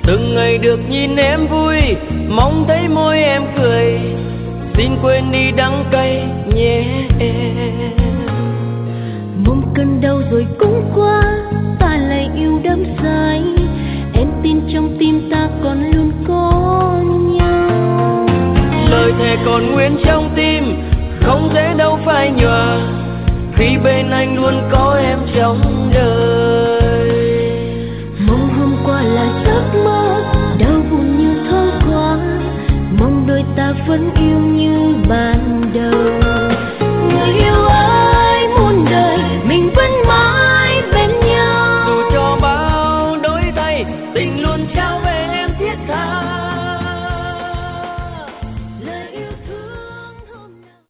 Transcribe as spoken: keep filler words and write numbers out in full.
Từng ngày được nhìn em vui, mong thấy môi em cười, xin quên đi đắng cay nhé em. Mong cơn đau rồi cũng qua, ta lại yêu đắm say. Em tin trong tim ta còn luôn có nhau. Lời thề còn nguyên trong tim, không thể đâu phai nhòa, khi bên anh luôn có em trong đời.